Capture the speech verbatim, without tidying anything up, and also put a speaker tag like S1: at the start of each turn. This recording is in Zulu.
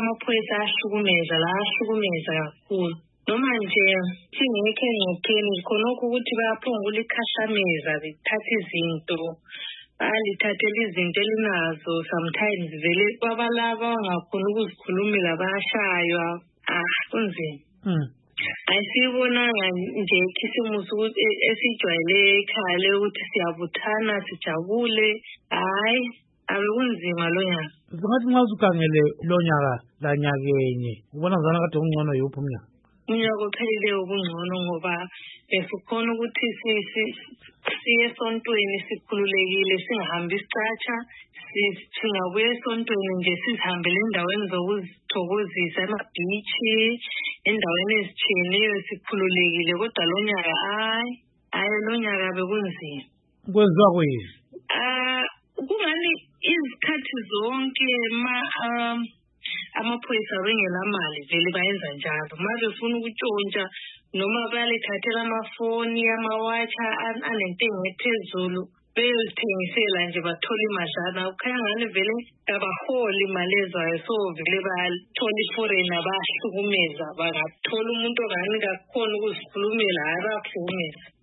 S1: amaphoyisa ahlukumeza la ahlukumeza kakhulu noma nje singekho ngokutheni khona ukuthi bayaphungula ikhashameza bethatha izinto alithathela izinto elinazo sometimes vele kwabalaba ngakhona ukuzikhulumela bayashaywa ah kunzima
S2: mm
S1: ayisibonanga nje khisimusi ukuthi esijwayele ekhaya ukuthi siyabuthana sijabule hayi abekunzima lo nyaka
S2: ngathi nxa ukhangele lo nyaka lanyakenye ubona ngani kade ungcono yophi umnyaka
S1: unyaka ophelile ubungcono ngoba esikhona ukuthi siye esontweni sikhululekile singahambi isicatsha singabuye esontweni nje sizihambele endaweni zokuzithokozisa ema-beach endaweni ezitshiyeneyo sikhululekile kodwa lo nyaka hayi hayi lo nyaka bekunzima
S2: kwenziwa kuyini
S1: ah kungani izikhathi zonke ma amaphoyisa bengelamali vele bayenza njalo manje ufuna ukutshontsha noma bayalithathela amafoni amawatsha anentengo ephezulu beyozithengisela nje bathola imadlana ukhaya ngani vele abaholi imali ezayo so vele bayathola iforeigner bahlukumeza bangathola umuntu ongani kakhona ukuzikhulumela abahlukumeza